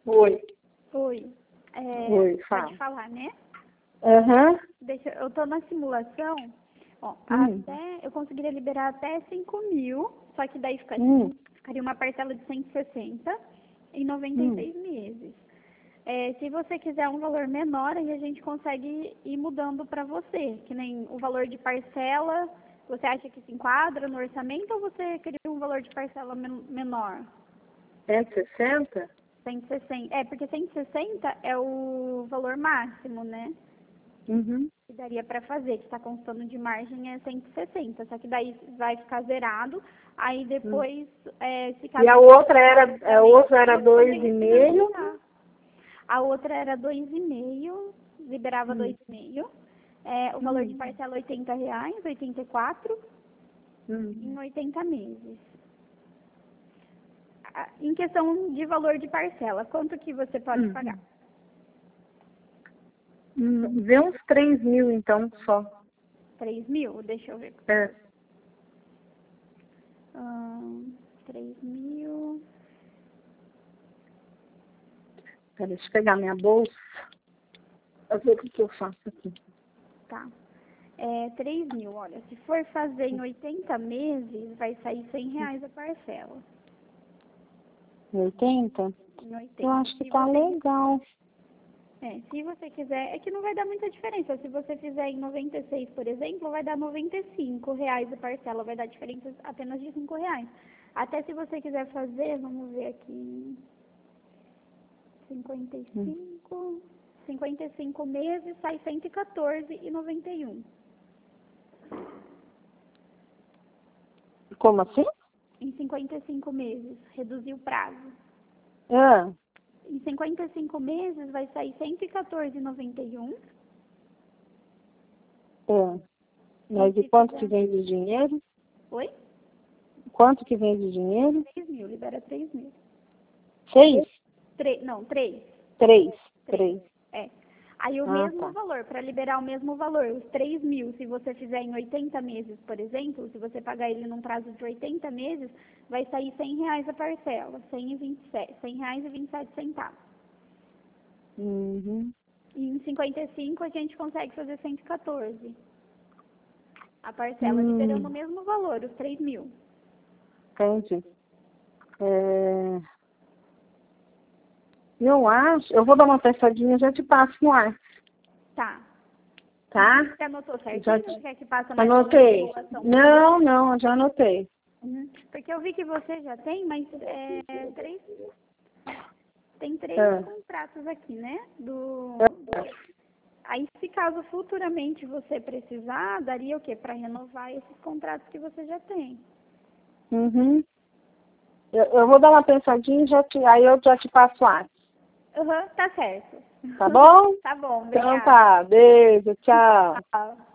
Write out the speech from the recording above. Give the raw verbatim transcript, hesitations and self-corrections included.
Oi. Oi. É, Oi, fala. pode falar, né? Aham. Deixa, eu tô na simulação. Ó, Hum. até, eu conseguiria liberar até cinco mil, só que daí ficaria, Hum. ficaria uma parcela de cento e sessenta em noventa e Hum. seis meses. É, se você quiser um valor menor, aí a gente consegue ir mudando para você, que nem o valor de parcela. Você acha que se enquadra no orçamento ou você queria um valor de parcela men menor? cento e sessenta? cento e sessenta. É, porque cento e sessenta é o valor máximo, né? Uhum. Que daria para fazer, que está constando de margem é cento e sessenta, só que daí vai ficar zerado, aí depois, hum. é, se caso... E a outra era, a outra era dois e meio? A outra era dois e meio, liberava Hum. dois e meio. É, o valor Hum. de parcela oitenta reais, oitenta e quatro, Hum. em oitenta meses. Ah, em questão de valor de parcela, quanto que você pode Hum. pagar? Hum. Vê uns três mil então só. três mil? Deixa eu ver. É. Hum, três mil... Pera, deixa eu pegar minha bolsa. Eu ver o que, que eu faço aqui. Tá. É, três mil, olha, se for fazer em oitenta meses, vai sair cem reais a parcela. oitenta? Em oitenta. Eu acho que Se tá você, legal. é, se você quiser, é que não vai dar muita diferença. Se você fizer em noventa e seis, por exemplo, vai dar noventa e cinco reais a parcela, vai dar diferença apenas de cinco reais. Até se você quiser fazer, vamos ver aqui, cinquenta e cinco, cinquenta e cinco meses, sai cento e quatorze reais e noventa e um. Como assim? Em cinquenta e cinco meses, reduzir o prazo. Ah. Em cinquenta e cinco meses vai sair cento e quatorze reais e noventa e um. É. Mas e quanto que vem de dinheiro? Oi? Quanto que vem de dinheiro? três mil, libera três mil. Seis? Tre não, três. Três. Três. É. Aí o Ah, mesmo tá. valor, para liberar o mesmo valor, os três mil, se você fizer em oitenta meses, por exemplo, se você pagar ele num prazo de oitenta meses, vai sair cem reais a parcela, cem reais e vinte e sete centavos. Uhum. E em cinquenta e cinco a gente consegue fazer cento e quatorze. A parcela, Hum. liberando o mesmo valor, os três mil. Entendi. É... Eu acho, eu vou dar uma pensadinha e já te passo no ar. Tá. Tá? Você anotou certinho? Já Você te... quer que passe mais Anotei. uma simulação? Não, não, eu já anotei. Uhum. Porque eu vi que você já tem, mas é, três, tem três Ah. contratos aqui, né? Do, aí, se caso futuramente você precisar, daria o quê? Para renovar esses contratos que você já tem. Uhum. Eu, eu vou dar uma pensadinha e já te, aí eu já te passo ar. Aham, uhum, tá certo. Tá bom? Tá bom, obrigada. Então tá, beijo, tchau. Tchau.